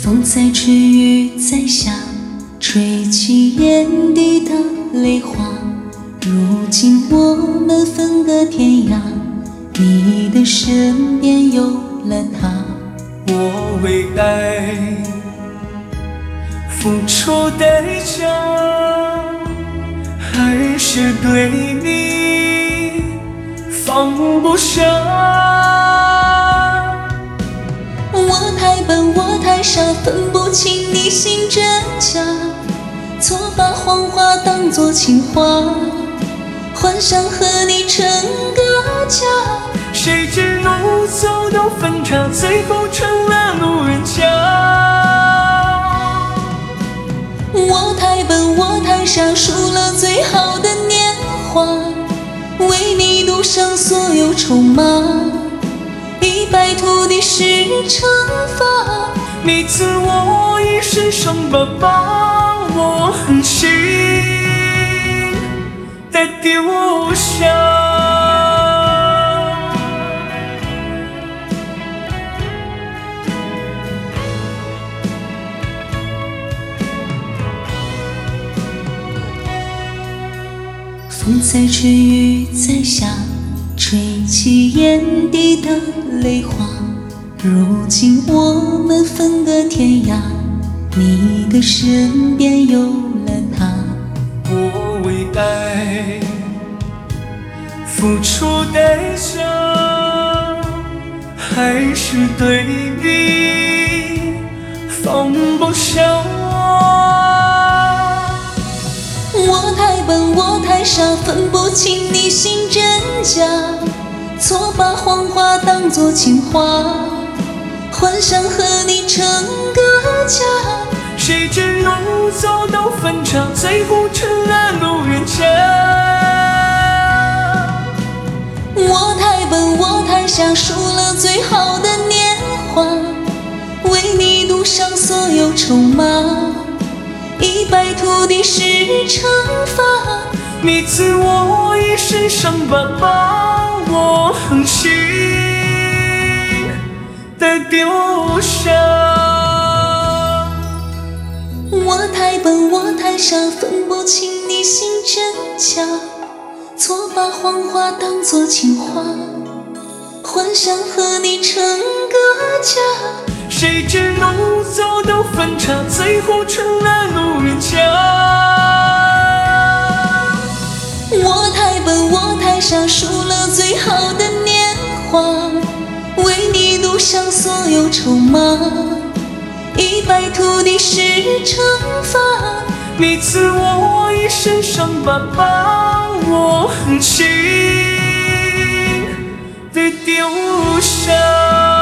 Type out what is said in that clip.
风在吹，雨在下，吹起眼底的泪花。如今我们分隔天涯，你的身边有了他。 我为爱付出代价，还是对你放不下。 我太笨，我太傻，分不清你心真假，错把谎话当作情话，幻想和你成个家。 谁知路走到分岔，最后成了路人甲。 我太笨，我太傻，输了最好的年华，为你赌上所有筹码，一败涂地是惩罚。 你赐我一身伤疤，把我狠心的丢下。 风在吹，雨在下，吹起眼底的泪花。如今我们分隔天涯，你的身边有了他。 我为爱付出代价，还是对你放不下。 我太笨，我太傻，分不清你心真假，错把谎话当作情话，幻想和你成个家。 谁知路走到分岔，最后成了路人甲。 我太笨，我太傻，输了最好的年华，为你赌上所有筹码，一败涂地是惩罚。 你赐我一身伤疤，把我狠心的丢下。 我太笨，我太傻，分不清你心真假，错把谎话当作情话，幻想和你成个家。 谁知路走到分岔，最后成了路人甲。 我太笨，我太傻，输了最好的年华，为你赌上所有筹码，一败涂地是惩罚。 你赐我一身伤疤，把我狠心的丢下。